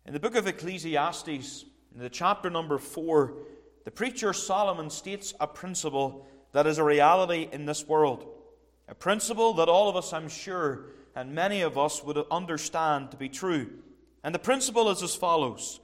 In the book of Ecclesiastes, in the chapter number 4, the preacher Solomon states a principle that is a reality in this world. A principle that all of us, I'm sure, and many of us would understand to be true. And the principle is as follows: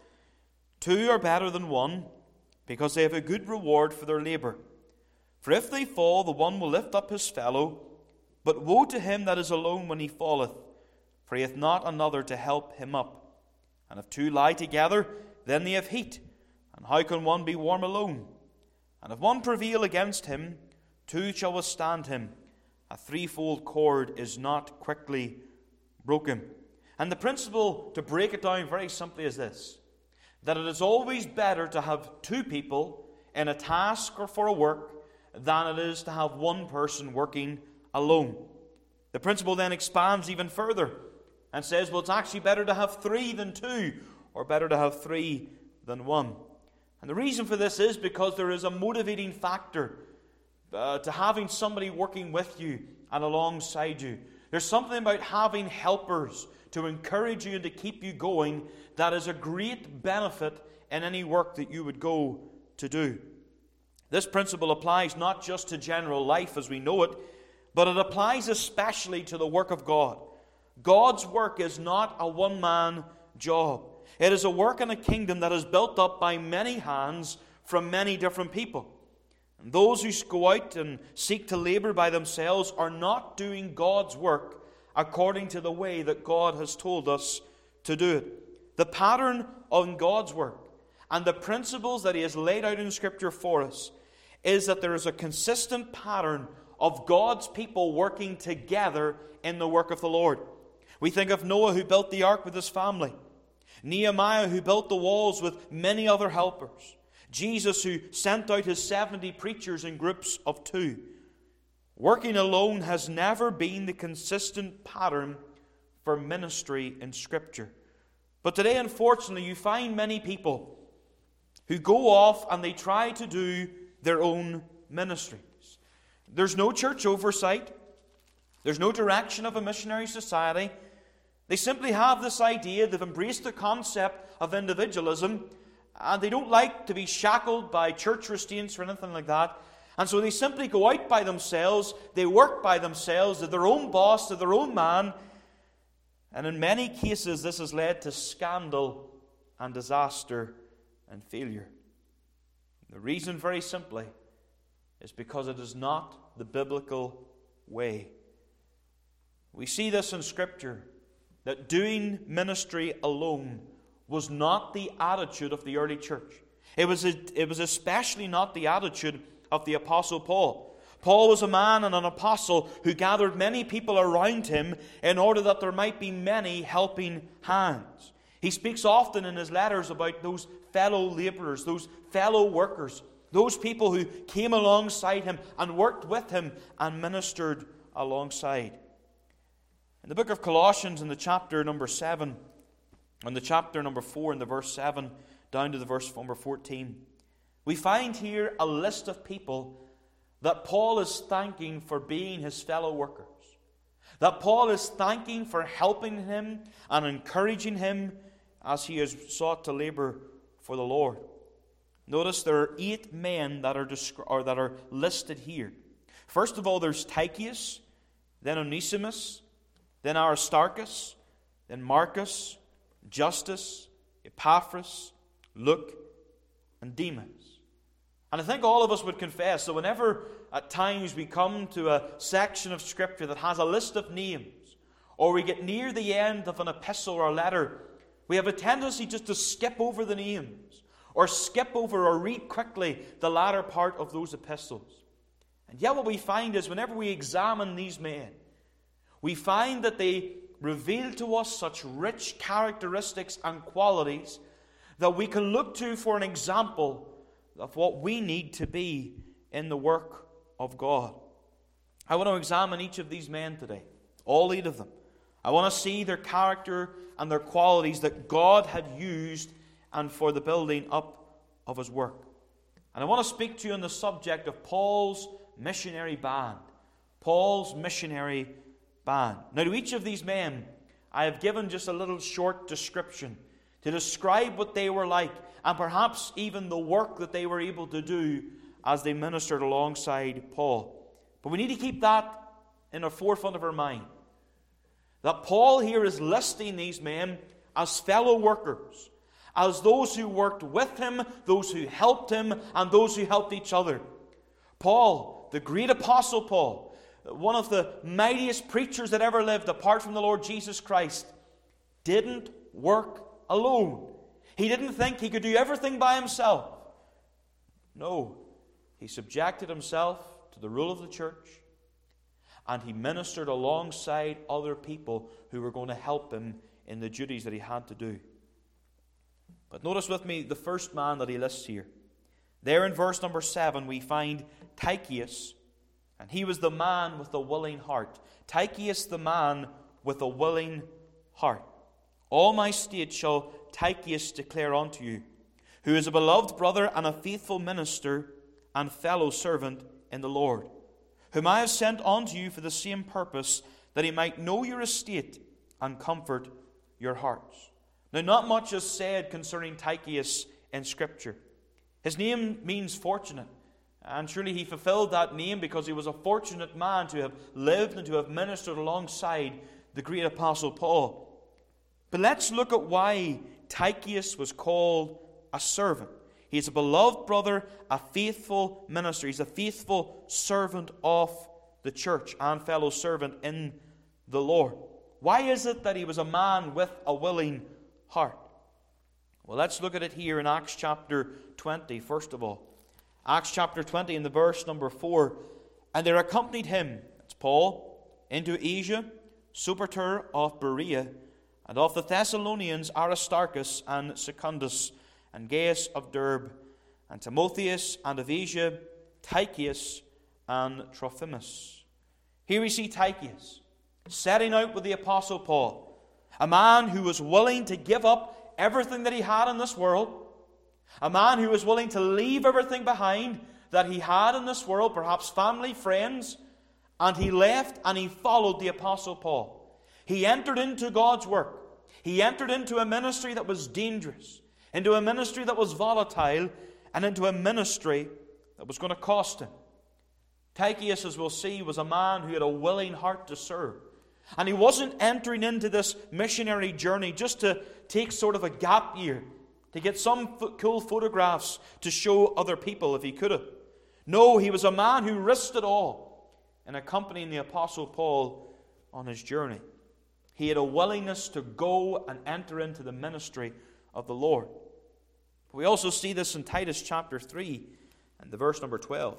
2 are better than 1, because they have a good reward for their labor. For if they fall, the one will lift up his fellow. But woe to him that is alone when he falleth, for he hath not another to help him up. And if 2 lie together, then they have heat. And how can one be warm alone? And if one prevail against him, 2 shall withstand him. A threefold cord is not quickly broken. And the principle, to break it down very simply, is this: that it is always better to have 2 people in a task or for a work than it is to have 1 person working alone. The principle then expands even further and says, well, it's actually better to have 3 than 2, or better to have 3 than 1. And the reason for this is because there is a motivating factor to having somebody working with you and alongside you. There's something about having helpers to encourage you and to keep you going that is a great benefit in any work that you would go to do. This principle applies not just to general life as we know it, but it applies especially to the work of God. God's work is not a one-man job. It is a work in a kingdom that is built up by many hands from many different people. And those who go out and seek to labor by themselves are not doing God's work according to the way that God has told us to do it. The pattern of God's work and the principles that He has laid out in Scripture for us is that there is a consistent pattern of God's people working together in the work of the Lord. We think of Noah, who built the ark with his family. Nehemiah, who built the walls with many other helpers. Jesus, who sent out his 70 preachers in groups of 2. Working alone has never been the consistent pattern for ministry in Scripture. But today, unfortunately, you find many people who go off and they try to do their own ministries. There's no church oversight. There's no direction of a missionary society. They simply have this idea. They've embraced the concept of individualism, and they don't like to be shackled by church restraints or anything like that. And so they simply go out by themselves. They work by themselves. They're their own boss. They're their own man. And in many cases, this has led to scandal and disaster and failure. The reason, very simply, is because it is not the biblical way. We see this in Scripture, that doing ministry alone was not the attitude of the early church. It was especially not the attitude of the Apostle Paul. Paul was a man and an apostle who gathered many people around him in order that there might be many helping hands. He speaks often in his letters about those fellow laborers, those fellow workers, those people who came alongside him and worked with him and ministered alongside. In the book of Colossians, in the chapter number 7, in the chapter number 4, in the verse 7, down to the verse number 14, we find here a list of people that Paul is thanking for being his fellow workers. That Paul is thanking for helping him and encouraging him as he has sought to labor for the Lord. Notice there are 8 men that are listed here. First of all, there's Tychicus, then Onesimus, then Aristarchus, then Marcus, Justus, Epaphras, Luke, and Demas. And I think all of us would confess that whenever at times we come to a section of Scripture that has a list of names, or we get near the end of an epistle or letter, we have a tendency just to skip over the names, or skip over or read quickly the latter part of those epistles. And yet what we find is whenever we examine these men, we find that they reveal to us such rich characteristics and qualities that we can look to for an example of what we need to be in the work of God. I want to examine each of these men today, all 8 of them. I want to see their character and their qualities that God had used and for the building up of His work. And I want to speak to you on the subject of Paul's missionary band. Paul's missionary band. Now, to each of these men, I have given just a little short description to describe what they were like, and perhaps even the work that they were able to do as they ministered alongside Paul. But we need to keep that in the forefront of our mind. That Paul here is listing these men as fellow workers, as those who worked with him, those who helped him, and those who helped each other. Paul, the great apostle Paul, one of the mightiest preachers that ever lived apart from the Lord Jesus Christ, didn't work alone. He didn't think he could do everything by himself. No, he subjected himself to the rule of the church, and he ministered alongside other people who were going to help him in the duties that he had to do. But notice with me the first man that he lists here. There in verse number 7 we find Tychicus, and he was the man with a willing heart. Tychicus, the man with a willing heart. All my state shall Tychicus declare unto you, who is a beloved brother and a faithful minister and fellow servant in the Lord, whom I have sent unto you for the same purpose, that he might know your estate and comfort your hearts. Now, not much is said concerning Tychicus in Scripture. His name means fortunate, and surely he fulfilled that name because he was a fortunate man to have lived and to have ministered alongside the great apostle Paul. But let's look at why Tychicus was called a servant. He is a beloved brother, a faithful minister. He's a faithful servant of the church and fellow servant in the Lord. Why is it that he was a man with a willing heart? Well, let's look at it here in Acts chapter 20, first of all. Acts chapter 20 in the verse number 4. And there accompanied him, that's Paul, into Asia, Sopater of Berea, and of the Thessalonians Aristarchus and Secundus, and Gaius of Derbe, and Timotheus, and of Asia, Tychicus, and Trophimus. Here we see Tychicus setting out with the apostle Paul, a man who was willing to give up everything that he had in this world, a man who was willing to leave everything behind that he had in this world, perhaps family, friends, and he left and he followed the apostle Paul. He entered into God's work. He entered into a ministry that was dangerous, into a ministry that was volatile, and into a ministry that was going to cost him. Tychicus, as we'll see, was a man who had a willing heart to serve. And he wasn't entering into this missionary journey just to take sort of a gap year, to get some cool photographs to show other people if he could have. No, he was a man who risked it all in accompanying the apostle Paul on his journey. He had a willingness to go and enter into the ministry of the Lord. We also see this in Titus chapter 3 and the verse number 12.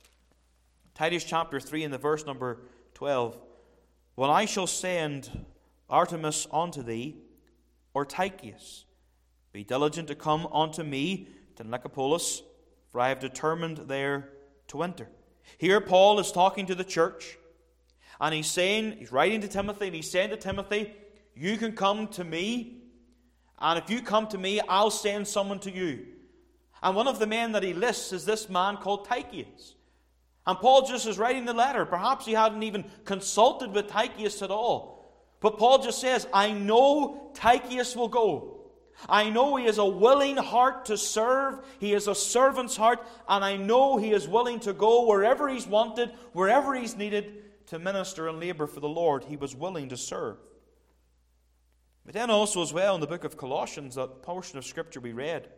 Titus chapter 3 and the verse number 12. When I shall send Artemas unto thee, or Tychicus, be diligent to come unto me to Nicopolis, for I have determined there to enter. Here Paul is talking to the church, and he's writing to Timothy, and he's saying to Timothy, you can come to me, and if you come to me, I'll send someone to you. And one of the men that he lists is this man called Tychicus. And Paul just is writing the letter. Perhaps he hadn't even consulted with Tychicus at all. But Paul just says, I know Tychicus will go. I know he has a willing heart to serve. He has a servant's heart. And I know he is willing to go wherever he's wanted, wherever he's needed to minister and labor for the Lord. He was willing to serve. But then also as well in the book of Colossians, that portion of Scripture we read,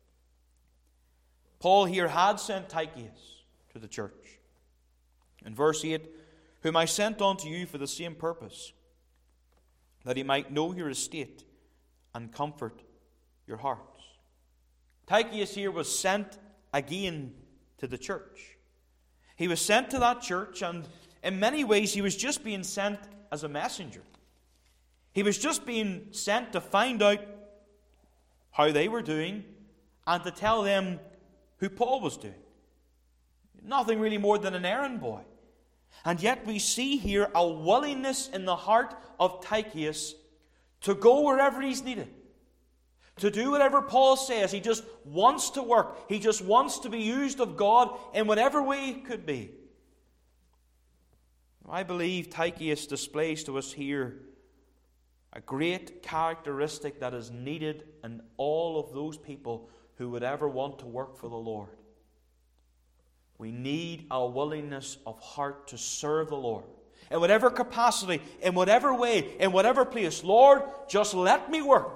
Paul here had sent Tychicus to the church. In verse 8, whom I sent unto you for the same purpose, that he might know your estate and comfort your hearts. Tychicus here was sent again to the church. He was sent to that church, and in many ways he was just being sent as a messenger. He was just being sent to find out how they were doing and to tell them who Paul was doing. Nothing really more than an errand boy. And yet we see here a willingness in the heart of Tychicus to go wherever he's needed. To do whatever Paul says. He just wants to work. He just wants to be used of God in whatever way it could be. I believe Tychicus displays to us here A great characteristic that is needed in all of those people who would ever want to work for the Lord. We need a willingness of heart to serve the Lord. In whatever capacity, in whatever way, in whatever place. Lord, just let me work.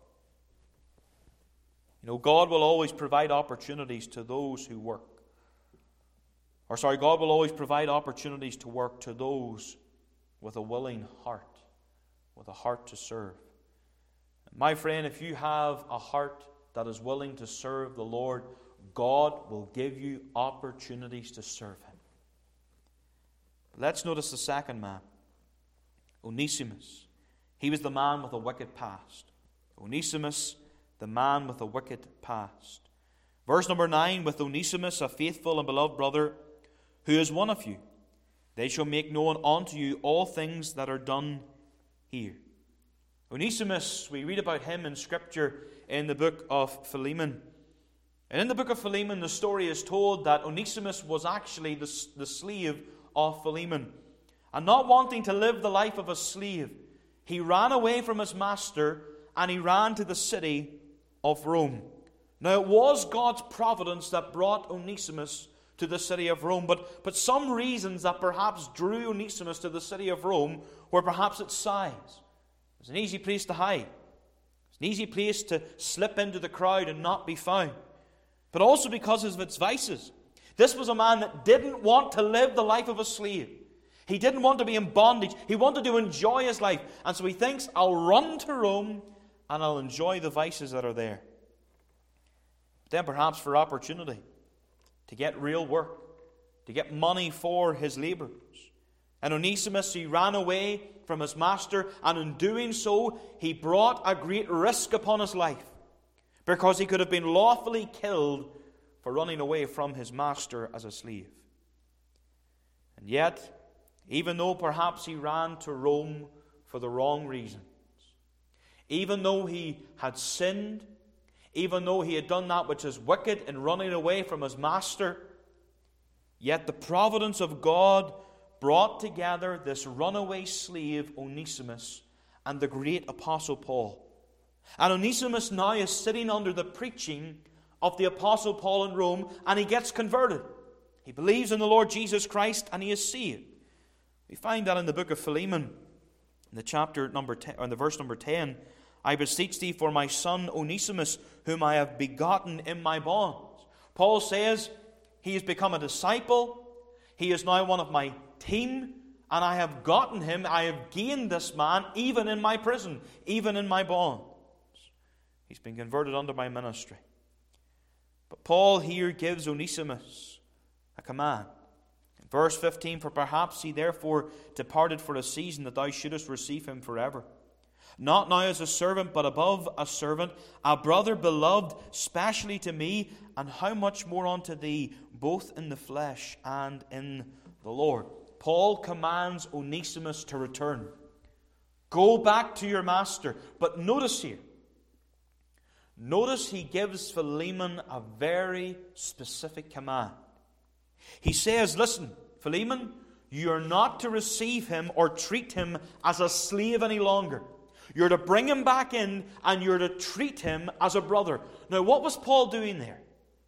You know, God will always provide opportunities to those who work. God will always provide opportunities to work to those with a willing heart, with a heart to serve. My friend, if you have a heart that is willing to serve the Lord, God will give you opportunities to serve Him. Let's notice the second man, Onesimus. He was the man with a wicked past. Onesimus, the man with a wicked past. Verse number 9, with Onesimus, a faithful and beloved brother, who is one of you, they shall make known unto you all things that are done here. Onesimus, we read about him in Scripture in the book of Philemon. And in the book of Philemon, the story is told that Onesimus was actually the slave of Philemon. And not wanting to live the life of a slave, he ran away from his master and he ran to the city of Rome. Now, it was God's providence that brought Onesimus to the city of Rome, but some reasons that perhaps drew Onesimus to the city of Rome were perhaps its size. It was an easy place to hide. It's an easy place to slip into the crowd and not be found. But also because of its vices. This was a man that didn't want to live the life of a slave. He didn't want to be in bondage. He wanted to enjoy his life. And so he thinks, I'll run to Rome and I'll enjoy the vices that are there. But then perhaps for opportunity, to get real work, to get money for his labors. And Onesimus, he ran away from his master, and in doing so, he brought a great risk upon his life, because he could have been lawfully killed for running away from his master as a slave. And yet, even though perhaps he ran to Rome for the wrong reasons, even though he had sinned, even though he had done that which is wicked in running away from his master, yet the providence of God brought together this runaway slave Onesimus and the great apostle Paul. And Onesimus now is sitting under the preaching of the apostle Paul in Rome, and he gets converted. He believes in the Lord Jesus Christ and he is saved. We find that in the book of Philemon, in the chapter number 10, or in the verse number 10. I beseech thee for my son Onesimus, whom I have begotten in my bonds. Paul says he has become a disciple. He is now one of my team, and I have gotten him. I have gained this man even in my prison, even in my bonds. He's been converted under my ministry. But Paul here gives Onesimus a command. In verse 15, for perhaps he therefore departed for a season, that thou shouldest receive him forever. Not now as a servant, but above a servant, a brother beloved, specially to me, and how much more unto thee, both in the flesh and in the Lord. Paul commands Onesimus to return. Go back to your master. But notice here, notice he gives Philemon a very specific command. He says, listen, Philemon, you are not to receive him or treat him as a slave any longer. You're to bring him back in, and you're to treat him as a brother. Now, what was Paul doing there?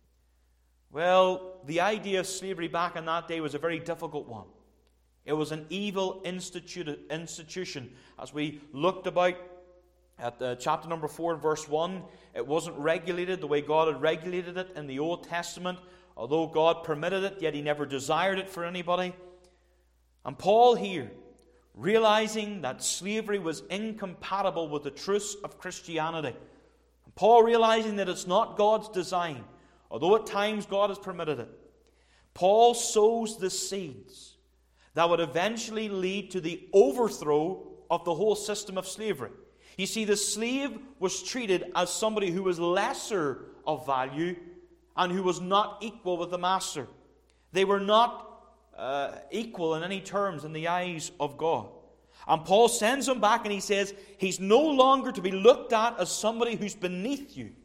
Well, the idea of slavery back in that day was a very difficult one. It was an evil institution. As we looked about at chapter number 4, verse 1, it wasn't regulated the way God had regulated it in the Old Testament. Although God permitted it, yet He never desired it for anybody. And Paul here, realizing that slavery was incompatible with the truths of Christianity. And Paul realizing that it's not God's design, although at times God has permitted it. Paul sows the seeds that would eventually lead to the overthrow of the whole system of slavery. You see, the slave was treated as somebody who was lesser of value and who was not equal with the master. They were not equal in any terms in the eyes of God. And Paul sends him back and he says he's no longer to be looked at as somebody who's beneath you,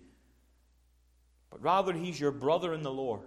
but rather he's your brother in the Lord.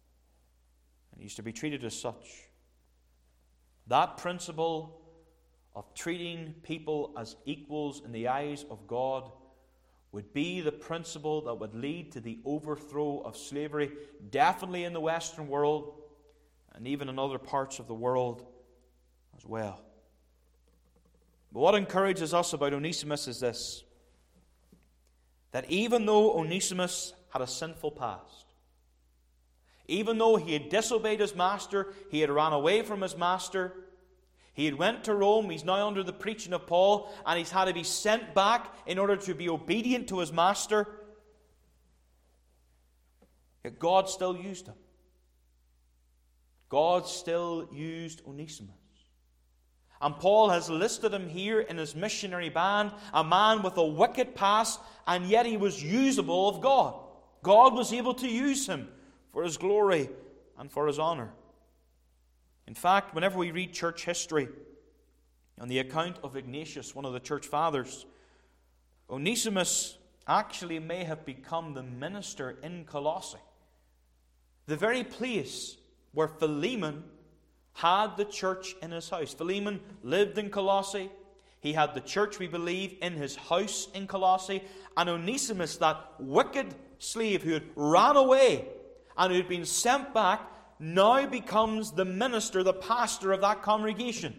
And he's to be treated as such. That principle of treating people as equals in the eyes of God would be the principle that would lead to the overthrow of slavery, definitely in the Western world and even in other parts of the world as well. But what encourages us about Onesimus is this: that even though Onesimus had a sinful past, even though he had disobeyed his master, he had ran away from his master, he had went to Rome, he's now under the preaching of Paul, and he's had to be sent back in order to be obedient to his master, yet God still used him. God still used Onesimus. And Paul has listed him here in his missionary band, a man with a wicked past, and yet he was usable of God. God was able to use him for his glory and for his honor. In fact, whenever we read church history, on the account of Ignatius, one of the church fathers, Onesimus actually may have become the minister in Colossae, the very place where Philemon had the church in his house. Philemon lived in Colossae. He had the church, we believe, in his house in Colossae. And Onesimus, that wicked slave who had ran away and who had been sent back, now becomes the minister, the pastor of that congregation.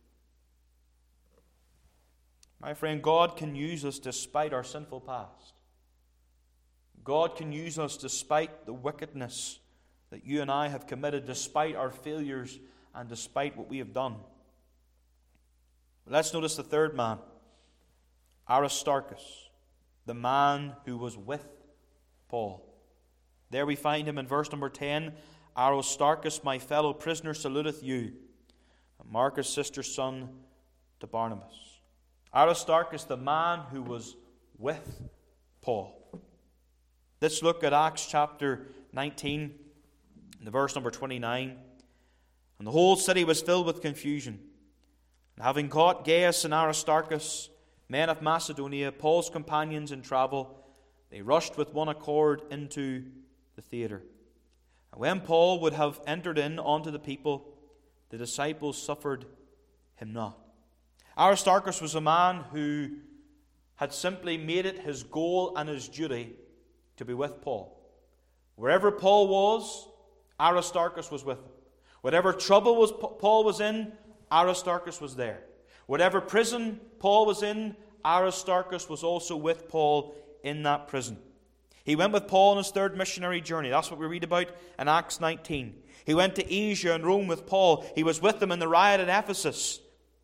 My friend, God can use us despite our sinful past. God can use us despite the wickedness that you and I have committed, despite our failures and despite what we have done. Let's notice the third man, Aristarchus, the man who was with Paul. There we find him in verse number 10. Aristarchus, my fellow prisoner, saluteth you, and Marcus, sister's son, to Barnabas. Aristarchus, the man who was with Paul. Let's look at Acts chapter 19, in the verse number 29. And the whole city was filled with confusion. And having caught Gaius and Aristarchus, men of Macedonia, Paul's companions in travel, they rushed with one accord into the theater. And when Paul would have entered in unto the people, the disciples suffered him not. Aristarchus was a man who had simply made it his goal and his duty to be with Paul. Wherever Paul was, Aristarchus was with him. Whatever trouble Paul was in, Aristarchus was there. Whatever prison Paul was in, Aristarchus was also with Paul in that prison. He went with Paul on his third missionary journey. That's what we read about in Acts 19. He went to Asia and Rome with Paul. He was with them in the riot at Ephesus.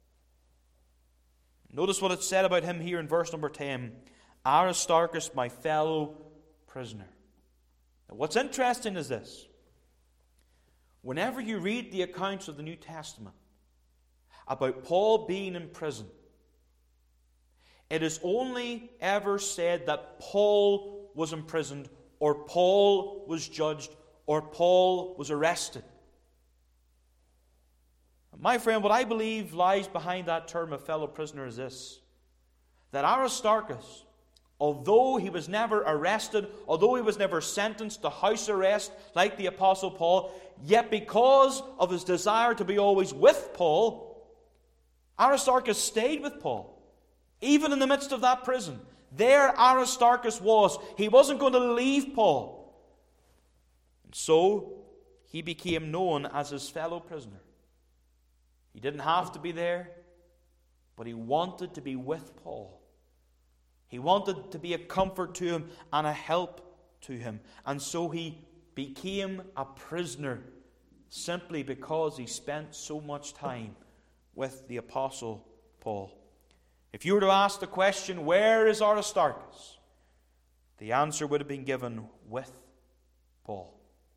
Notice what it said about him here in verse number 10. Aristarchus, my fellow prisoner. Now, what's interesting is this. Whenever you read the accounts of the New Testament about Paul being in prison, it is only ever said that Paul was imprisoned, or Paul was judged, or Paul was arrested. My friend, what I believe lies behind that term of fellow prisoner is this: that Aristarchus, although he was never arrested, although he was never sentenced to house arrest like the Apostle Paul, yet because of his desire to be always with Paul, Aristarchus stayed with Paul, even in the midst of that prison. There Aristarchus was. He wasn't going to leave Paul. And so he became known as his fellow prisoner. He didn't have to be there, but he wanted to be with Paul. He wanted to be a comfort to him and a help to him. And so he became a prisoner simply because he spent so much time with the Apostle Paul. If you were to ask the question, where is Aristarchus? The answer would have been given, with Paul.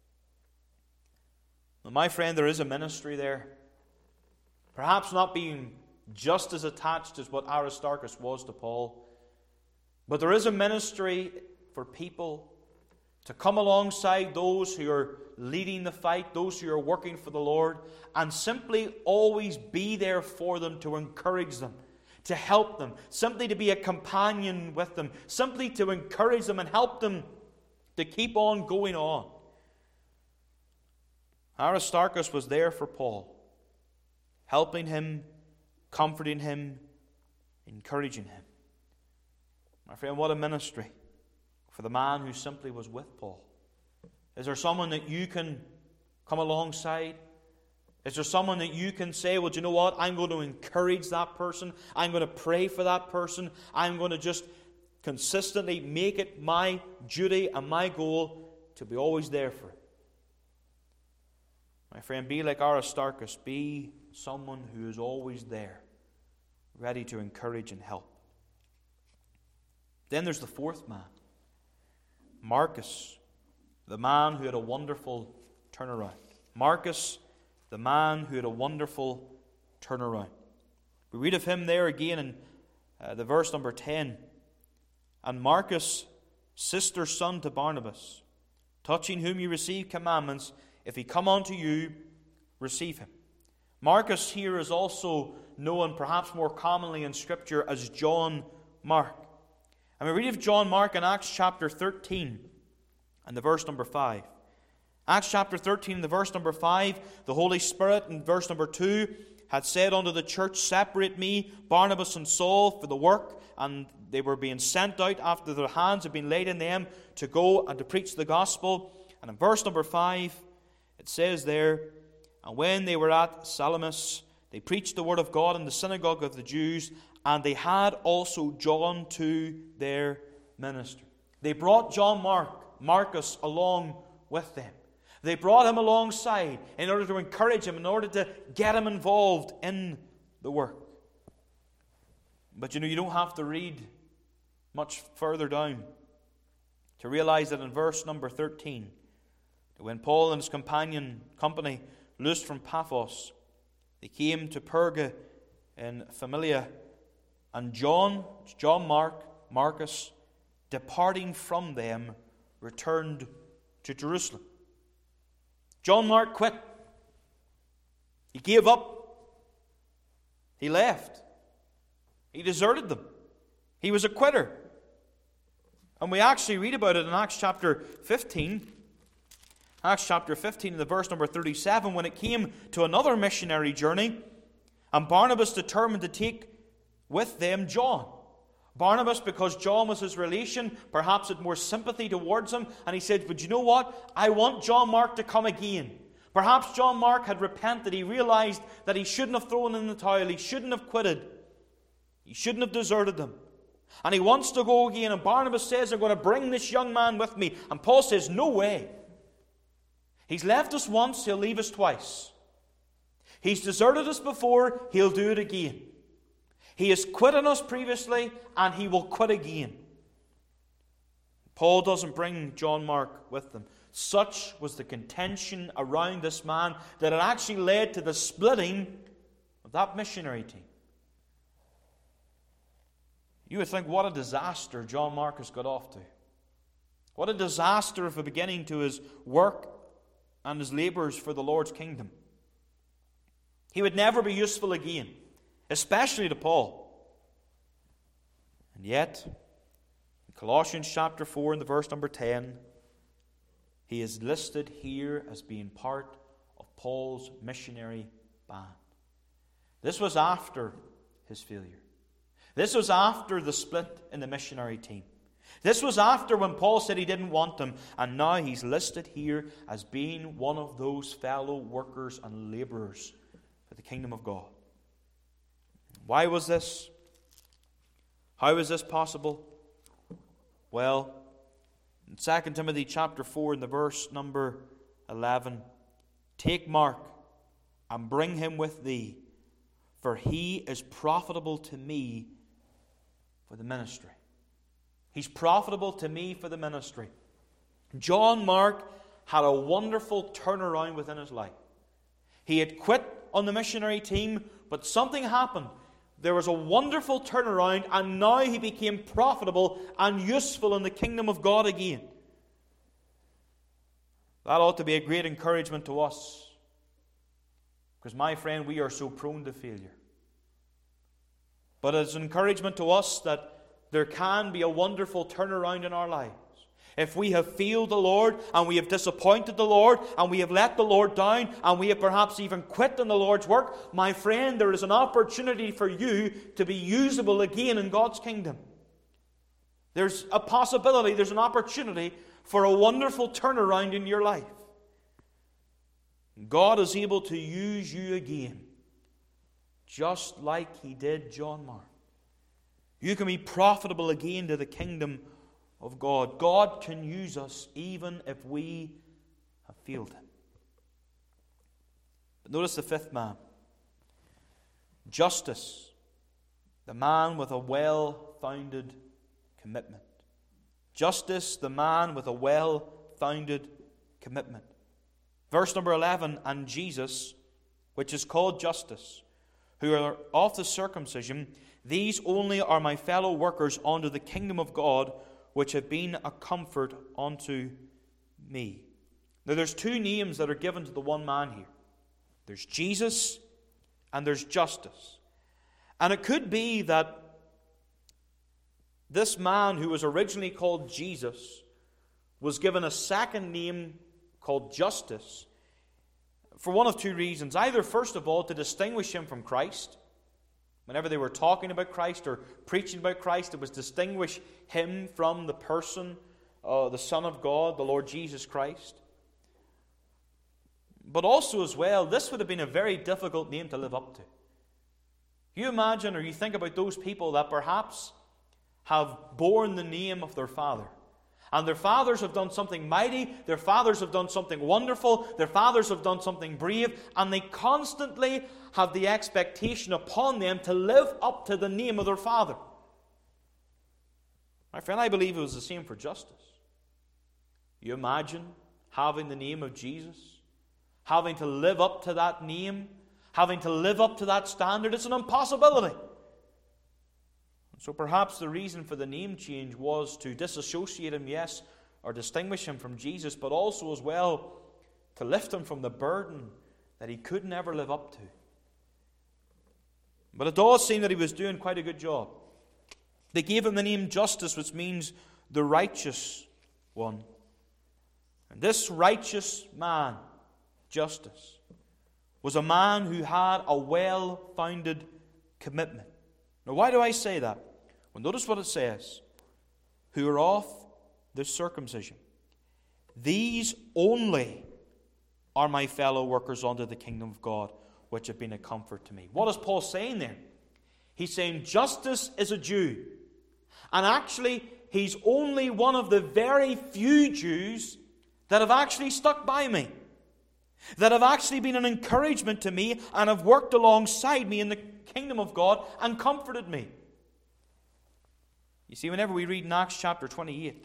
Now, my friend, there is a ministry there. Perhaps not being just as attached as what Aristarchus was to Paul, but there is a ministry for people to come alongside those who are leading the fight, those who are working for the Lord, and simply always be there for them, to encourage them, to help them, simply to be a companion with them, simply to encourage them and help them to keep on going on. Aristarchus was there for Paul, helping him comforting him, encouraging him. My friend, what a ministry for the man who simply was with Paul. Is there someone that you can come alongside? Is there someone that you can say, well, do you know what? I'm going to encourage that person. I'm going to pray for that person. I'm going to just consistently make it my duty and my goal to be always there for him. My friend, be like Aristarchus. Be someone who is always there, ready to encourage and help. Then there's the fourth man, Marcus, the man who had a wonderful turnaround. Marcus, the man who had a wonderful turnaround. We read of him there again in the verse number 10. And Marcus, sister's son to Barnabas, touching whom you receive commandments, if he come unto you, receive him. Marcus here is also known, perhaps more commonly in Scripture, as John Mark. And we read of John Mark in Acts chapter 13 and the verse number 5. Acts chapter 13 and the verse number 5, the Holy Spirit in verse number 2 had said unto the church, separate me, Barnabas and Saul, for the work, and they were being sent out after their hands had been laid in them to go and to preach the gospel. And in verse number 5, it says there, and when they were at Salamis, they preached the word of God in the synagogue of the Jews, and they had also John to their minister. They brought John Marcus along with them. They brought him alongside in order to encourage him, in order to get him involved in the work. But you don't have to read much further down to realize that in verse number 13, when Paul and his company loosed from Paphos, they came to Perga in Pamphylia, and Marcus, departing from them, returned to Jerusalem. John Mark quit. He gave up. He left. He deserted them. He was a quitter. And we actually read about it in Acts chapter 15. Acts chapter 15, in the verse number 37, when it came to another missionary journey, and Barnabas determined to take with them John. Barnabas, because John was his relation, perhaps had more sympathy towards him, and he said, but you know what? I want John Mark to come again. Perhaps John Mark had repented. He realized that he shouldn't have thrown in the towel. He shouldn't have quitted. He shouldn't have deserted them. And he wants to go again, and Barnabas says, I'm going to bring this young man with me. And Paul says, no way. He's left us once, he'll leave us twice. He's deserted us before, he'll do it again. He has quit on us previously, and he will quit again. Paul doesn't bring John Mark with them. Such was the contention around this man that it actually led to the splitting of that missionary team. You would think, what a disaster John Mark has got off to. What a disaster of a beginning to his work and his labours for the Lord's kingdom. He would never be useful again, especially to Paul. And yet, in Colossians chapter 4 and the verse number 10, he is listed here as being part of Paul's missionary band. This was after his failure. This was after the split in the missionary team. This was after when Paul said he didn't want them, and now he's listed here as being one of those fellow workers and labourers for the kingdom of God. Why was this? How was this possible? Well, in 2 Timothy chapter 4 in the verse number 11, take Mark and bring him with thee, for he is profitable to me for the ministry. He's profitable to me for the ministry. John Mark had a wonderful turnaround within his life. He had quit on the missionary team, but something happened. There was a wonderful turnaround, and now he became profitable and useful in the kingdom of God again. That ought to be a great encouragement to us. Because, my friend, we are so prone to failure. But it's an encouragement to us that there can be a wonderful turnaround in our lives. if we have failed the Lord, and we have disappointed the Lord, and we have let the Lord down, and we have perhaps even quit on the Lord's work, my friend, there is an opportunity for you to be usable again in God's kingdom. There's a possibility, there's an opportunity for a wonderful turnaround in your life. God is able to use you again, just like He did John Mark. You can be profitable again to the kingdom of God. God can use us even if we have failed Him. But notice the fifth man. Justus, the man with a well-founded commitment. Justus, the man with a well-founded commitment. Verse number 11, and Jesus, which is called Justus, who are of the circumcision, these only are my fellow workers unto the kingdom of God, which have been a comfort unto me. Now there's two names that are given to the one man here. There's Jesus and there's Justus. And it could be that this man who was originally called Jesus was given a second name called Justus for one of two reasons. Either, first of all, to distinguish him from Christ. Whenever they were talking about Christ or preaching about Christ, it was distinguish him from the person, the Son of God, the Lord Jesus Christ. But also as well, this would have been a very difficult name to live up to. You imagine or you think about those people that perhaps have borne the name of their father. And their fathers have done something mighty, their fathers have done something wonderful, their fathers have done something brave, and they constantly have the expectation upon them to live up to the name of their father. My friend, I believe it was the same for Justus. You imagine having the name of Jesus, having to live up to that name, having to live up to that standard. It's an impossibility. So perhaps the reason for the name change was to disassociate him, yes, or distinguish him from Jesus, but also as well to lift him from the burden that he could never live up to. But it does seem that he was doing quite a good job. They gave him the name Justus, which means the righteous one. And this righteous man, Justus, was a man who had a well-founded commitment. Now, why do I say that? Well, notice what it says. Who are of the circumcision. These only are my fellow workers unto the kingdom of God, which have been a comfort to me. What is Paul saying there? He's saying Justus is a Jew. And actually, he's only one of the very few Jews that have actually stuck by me. That have actually been an encouragement to me and have worked alongside me in the kingdom of God and comforted me. You see, whenever we read in Acts chapter 28,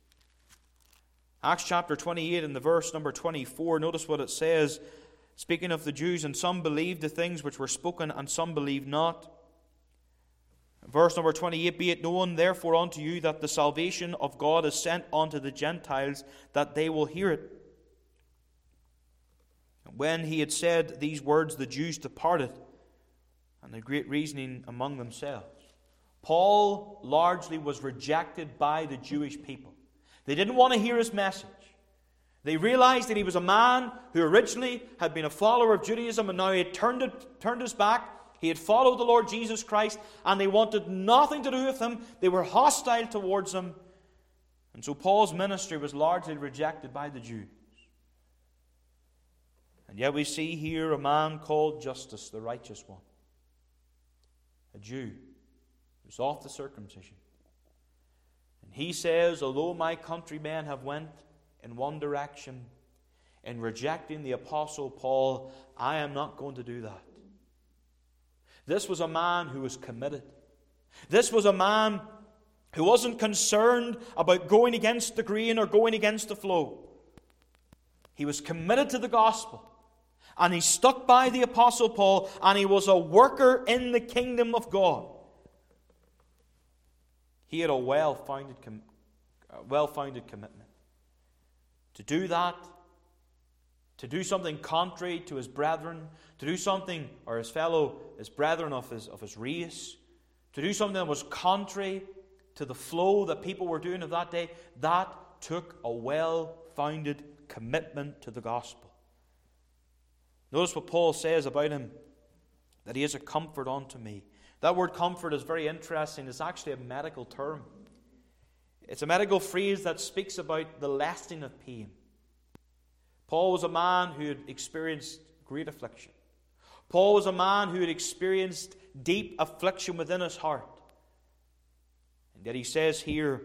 Acts chapter 28 in the verse number 24, notice what it says. Speaking of the Jews, and some believed the things which were spoken, and some believed not. Verse number 28, be it known therefore unto you that the salvation of God is sent unto the Gentiles, that they will hear it. When he had said these words, the Jews departed, and the great reasoning among themselves. Paul largely was rejected by the Jewish people. They didn't want to hear his message. They realized that he was a man who originally had been a follower of Judaism, and now he had turned his back. He had followed the Lord Jesus Christ, and they wanted nothing to do with him. They were hostile towards him. And so Paul's ministry was largely rejected by the Jews. And yet we see here a man called Justus, the righteous one. A Jew who's off the circumcision. And he says, although my countrymen have went in one direction in rejecting the Apostle Paul, I am not going to do that. This was a man who was committed. This was a man who wasn't concerned about going against the grain or going against the flow. He was committed to the gospel. And he stuck by the Apostle Paul, and he was a worker in the kingdom of God. He had a well-founded commitment. To do that, to do something contrary to his brethren, to do something, or his brethren of his race, to do something that was contrary to the flow that people were doing of that day, that took a well-founded commitment to the gospel. Notice what Paul says about him, that he is a comfort unto me. That word comfort is very interesting. It's actually a medical term. It's a medical phrase that speaks about the lessening of pain. Paul was a man who had experienced great affliction. Paul was a man who had experienced deep affliction within his heart. And yet he says here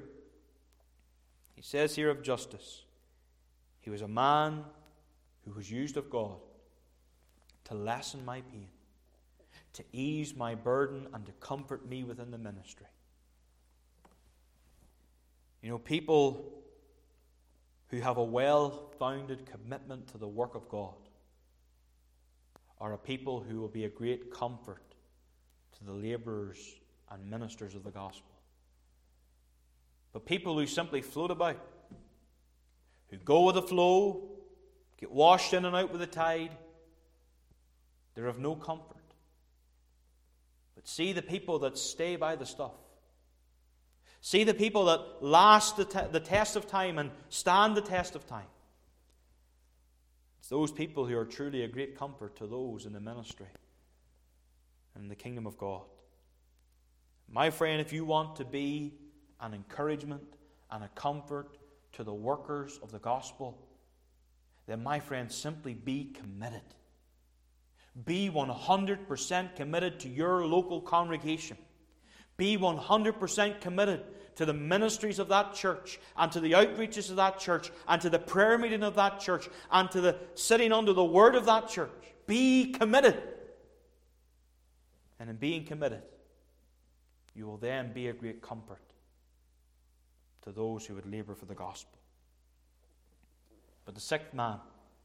of Justus, he was a man who was used of God to lessen my pain, to ease my burden, and to comfort me within the ministry. You know, people who have a well-founded commitment to the work of God are a people who will be a great comfort to the labourers and ministers of the gospel. But people who simply float about, who go with the flow, get washed in and out with the tide, they're of no comfort. But see the people that stay by the stuff. See the people that last the test of time and stand the test of time. It's those people who are truly a great comfort to those in the ministry and in the kingdom of God. My friend, if you want to be an encouragement and a comfort to the workers of the gospel, then, my friend, simply be committed. Be 100% committed to your local congregation. Be 100% committed to the ministries of that church, and to the outreaches of that church, and to the prayer meeting of that church, and to the sitting under the word of that church. Be committed. And in being committed, you will then be a great comfort to those who would labour for the gospel. But the sixth man,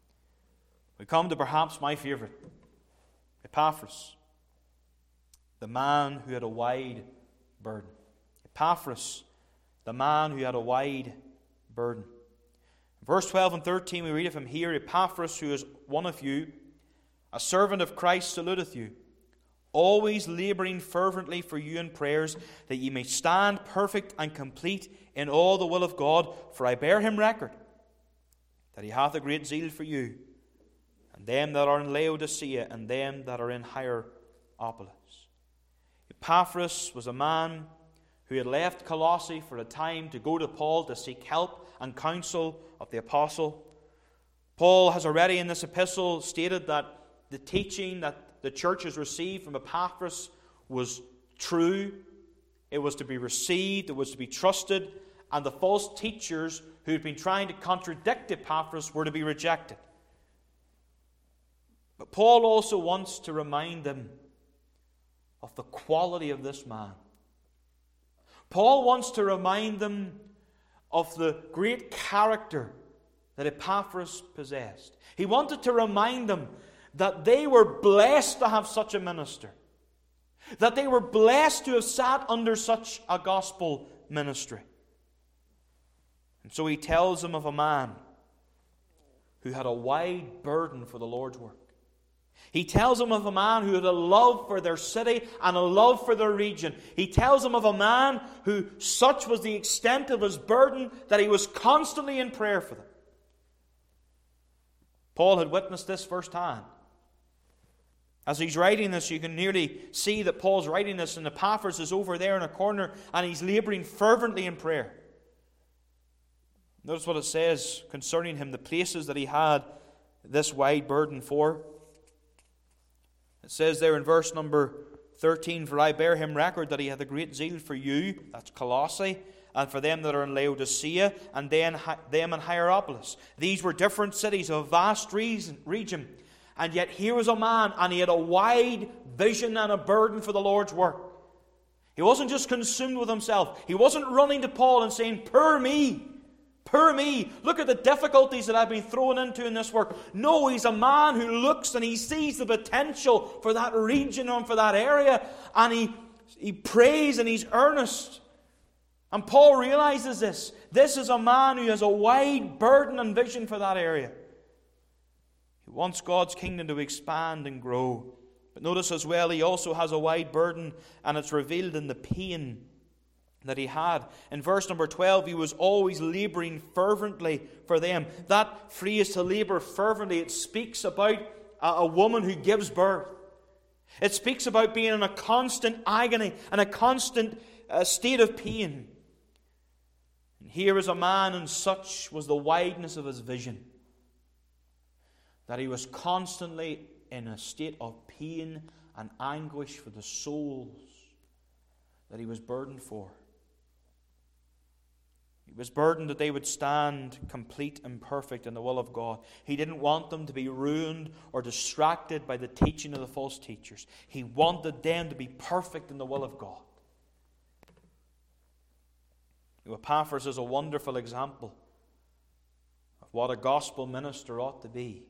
we come to perhaps my favourite, Epaphras, the man who had a wide burden. Epaphras, the man who had a wide burden. In verse 12 and 13 we read of him here, Epaphras, who is one of you, a servant of Christ, saluteth you, always labouring fervently for you in prayers, that ye may stand perfect and complete in all the will of God. For I bear him record that he hath a great zeal for you, and them that are in Laodicea, and them that are in Hierapolis. Epaphras was a man who had left Colossae for a time to go to Paul to seek help and counsel of the apostle. Paul has already in this epistle stated that the teaching that the church has received from Epaphras was true. It was to be received. It was to be trusted. And the false teachers who had been trying to contradict Epaphras were to be rejected. But Paul also wants to remind them of the quality of this man. Paul wants to remind them of the great character that Epaphras possessed. He wanted to remind them that they were blessed to have such a minister, that they were blessed to have sat under such a gospel ministry. And so he tells them of a man who had a wide burden for the Lord's work. He tells them of a man who had a love for their city and a love for their region. He tells them of a man who such was the extent of his burden that he was constantly in prayer for them. Paul had witnessed this firsthand. As he's writing this, you can nearly see that Paul's writing this, and Epaphras is over there in a corner, and he's labouring fervently in prayer. Notice what it says concerning him, the places that he had this wide burden for. It says there in verse number 13, for I bear him record that he hath a great zeal for you, that's Colossae, and for them that are in Laodicea, and then them in Hierapolis. These were different cities of a vast region. And yet here was a man, and he had a wide vision and a burden for the Lord's work. He wasn't just consumed with himself. He wasn't running to Paul and saying, poor me, poor me. Look at the difficulties that I've been thrown into in this work. No, he's a man who looks and he sees the potential for that region and for that area. And he prays and he's earnest. And Paul realizes this. This is a man who has a wide burden and vision for that area. He wants God's kingdom to expand and grow. But notice as well, he also has a wide burden, and it's revealed in the pain that he had. In verse number 12, he was always laboring fervently for them. That phrase, to labor fervently, it speaks about a woman who gives birth. It speaks about being in a constant agony and a constant state of pain. And here is a man, and such was the wideness of his vision, that he was constantly in a state of pain and anguish for the souls that he was burdened for. He was burdened that they would stand complete and perfect in the will of God. He didn't want them to be ruined or distracted by the teaching of the false teachers. He wanted them to be perfect in the will of God. Epaphras is a wonderful example of what a gospel minister ought to be.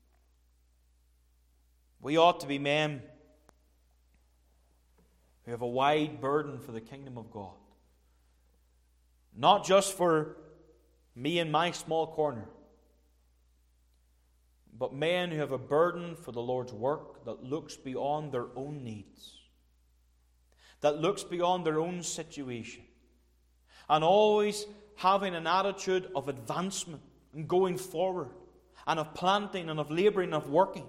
We ought to be men who have a wide burden for the kingdom of God. Not just for me and my small corner, but men who have a burden for the Lord's work that looks beyond their own needs, that looks beyond their own situation, and always having an attitude of advancement and going forward, and of planting and of labouring and of working.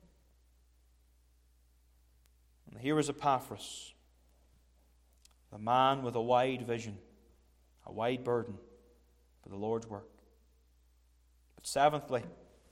And here is Epaphras, the man with a wide vision, a wide burden for the Lord's work. But seventhly,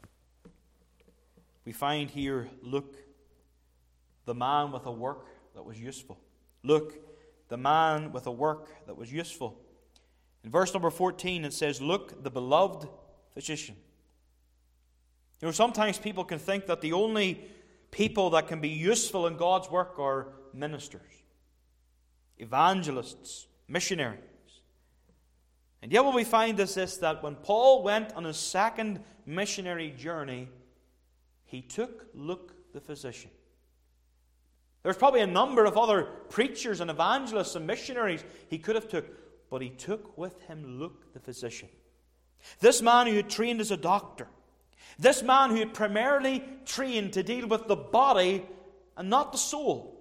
we find here Luke, the man with a work that was useful. Luke, the man with a work that was useful. In verse number 14 it says, Luke, the beloved physician. You know, sometimes people can think that the only people that can be useful in God's work are ministers, evangelists, missionaries. And yet what we find is this, that when Paul went on his second missionary journey, he took Luke the physician. There's probably a number of other preachers and evangelists and missionaries he could have took, but he took with him Luke the physician. This man who had trained as a doctor. This man who had primarily trained to deal with the body and not the soul.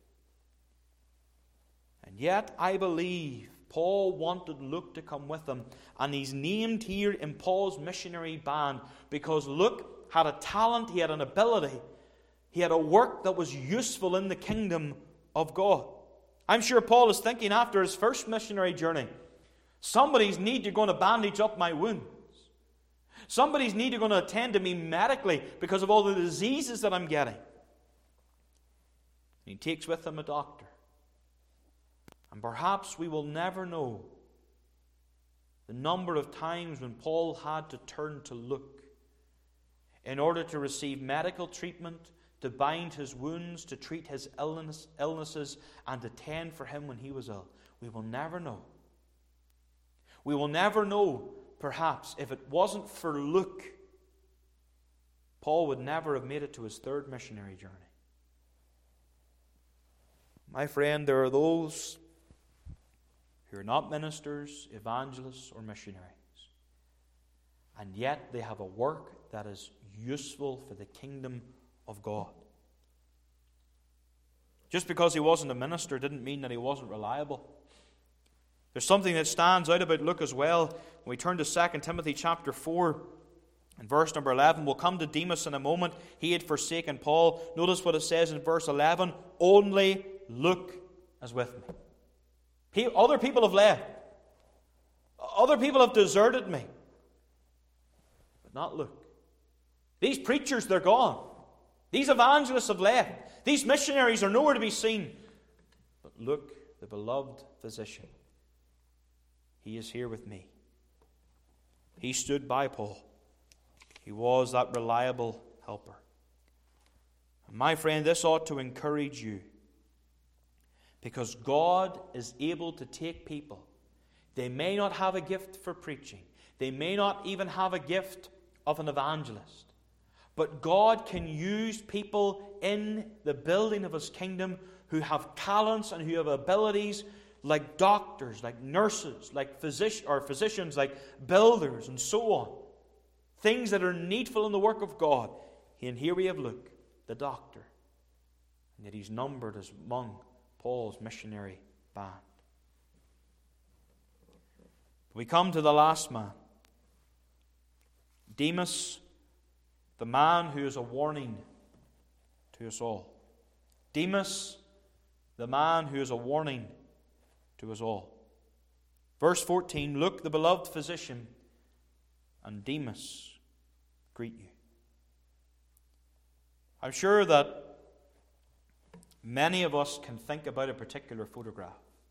And yet I believe Paul wanted Luke to come with him, and he's named here in Paul's missionary band because Luke had a talent, he had an ability, he had a work that was useful in the kingdom of God. I'm sure Paul is thinking after his first missionary journey, somebody's need to go to bandage up my wounds. Somebody's need to go to attend to me medically because of all the diseases that I'm getting. He takes with him a doctor. And perhaps we will never know the number of times when Paul had to turn to Luke in order to receive medical treatment, to bind his wounds, to treat his illnesses, and to tend for him when he was ill. We will never know. We will never know, perhaps, if it wasn't for Luke, Paul would never have made it to his third missionary journey. My friend, there are those who are not ministers, evangelists, or missionaries, and yet they have a work that is useful for the kingdom of God. Just because he wasn't a minister didn't mean that he wasn't reliable. There's something that stands out about Luke as well. When we turn to 2 Timothy chapter 4 and verse number 11, we'll come to Demas in a moment. He had forsaken Paul. Notice what it says in verse 11, only Luke is with me. Other people have left. Other people have deserted me. But not Luke. These preachers, they're gone. These evangelists have left. These missionaries are nowhere to be seen. But Luke, the beloved physician, he is here with me. He stood by Paul. He was that reliable helper. And my friend, this ought to encourage you, because God is able to take people. They may not have a gift for preaching. They may not even have a gift of an evangelist. But God can use people in the building of His kingdom who have talents and who have abilities, like doctors, like nurses, like physicians, like builders, and so on. Things that are needful in the work of God. And here we have Luke, the doctor. And yet he's numbered as among Paul's missionary band. We come to the last man. Demas, the man who is a warning to us all. Demas, the man who is a warning to us all. Verse 14, Luke, the beloved physician, and Demas greet you. I'm sure that many of us can think about a particular photograph.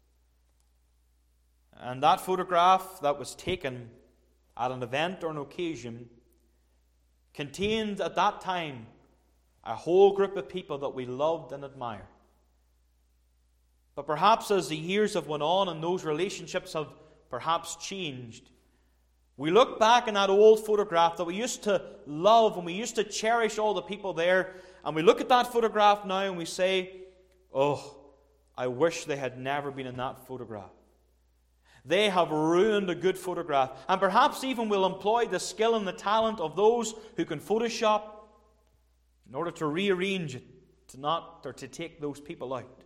And that photograph that was taken at an event or an occasion contained at that time a whole group of people that we loved and admired. But perhaps as the years have went on and those relationships have perhaps changed, we look back in that old photograph that we used to love and we used to cherish all the people there, and we look at that photograph now and we say, oh, I wish they had never been in that photograph. They have ruined a good photograph. And perhaps even we'll employ the skill and the talent of those who can Photoshop in order to rearrange it, to take those people out.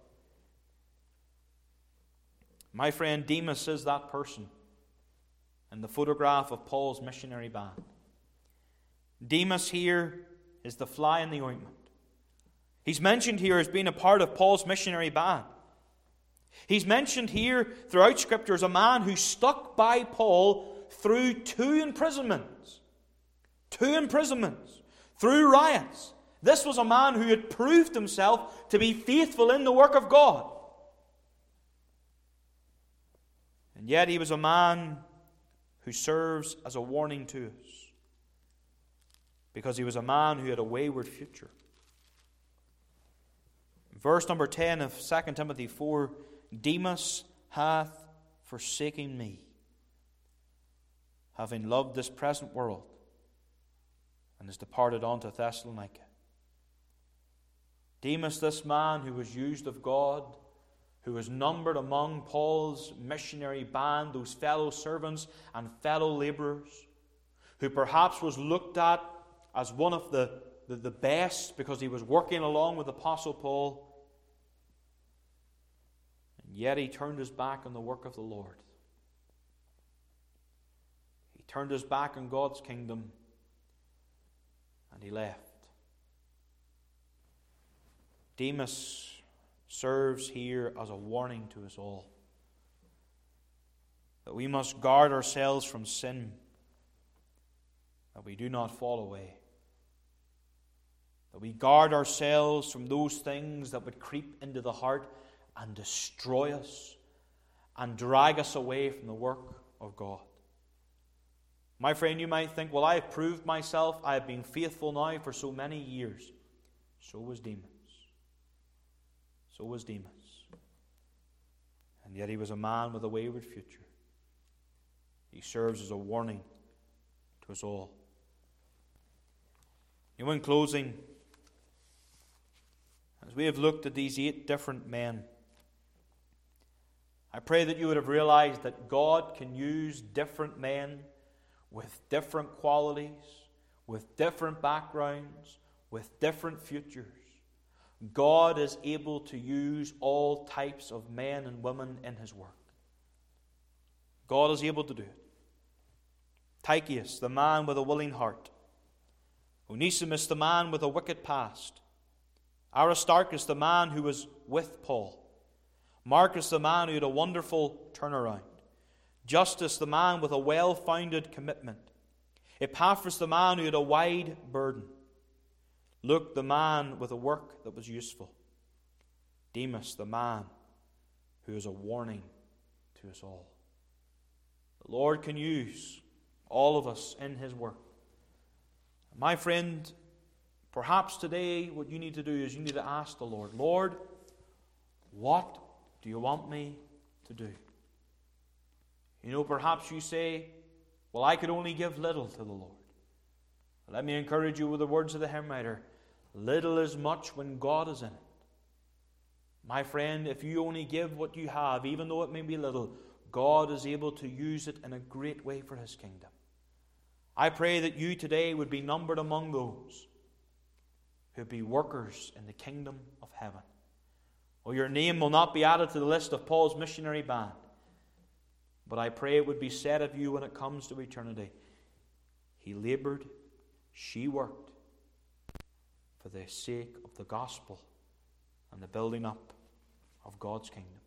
My friend, Demas is that person in the photograph of Paul's missionary band. Demas here is the fly in the ointment. He's mentioned here as being a part of Paul's missionary band. He's mentioned here throughout Scripture as a man who stuck by Paul through two imprisonments, through riots. This was a man who had proved himself to be faithful in the work of God. And yet he was a man who serves as a warning to us, because he was a man who had a wayward future. Verse number 10 of 2 Timothy 4, Demas hath forsaken me, having loved this present world, and is departed unto Thessalonica. Demas, this man who was used of God, who was numbered among Paul's missionary band, those fellow servants and fellow laborers, who perhaps was looked at as one of the best because he was working along with Apostle Paul. And yet he turned his back on the work of the Lord. He turned his back on God's kingdom, and he left. Demas serves here as a warning to us all, that we must guard ourselves from sin, that we do not fall away, that we guard ourselves from those things that would creep into the heart and destroy us and drag us away from the work of God. My friend, you might think, well, I have proved myself, I have been faithful now for so many years. So was Demas. So was Demas. And yet he was a man with a wayward future. He serves as a warning to us all. In closing, as we have looked at these 8 different men, I pray that you would have realized that God can use different men with different qualities, with different backgrounds, with different futures. God is able to use all types of men and women in His work. God is able to do it. Tychicus, the man with a willing heart. Onesimus, the man with a wicked past. Aristarchus, the man who was with Paul. Marcus, the man who had a wonderful turnaround. Justus, the man with a well-founded commitment. Epaphras, the man who had a wide burden. Luke, the man with a work that was useful. Demas, the man who is a warning to us all. The Lord can use all of us in His work. My friend, perhaps today what you need to do is you need to ask the Lord, Lord, what do you want me to do? You know, perhaps you say, well, I could only give little to the Lord. Let me encourage you with the words of the hymn writer. Little is much when God is in it. My friend, if you only give what you have, even though it may be little, God is able to use it in a great way for His kingdom. I pray that you today would be numbered among those who be workers in the kingdom of heaven. Or your name will not be added to the list of Paul's missionary band, But I pray it would be said of you when it comes to eternity, he labored, she worked, for the sake of the gospel and the building up of God's kingdom.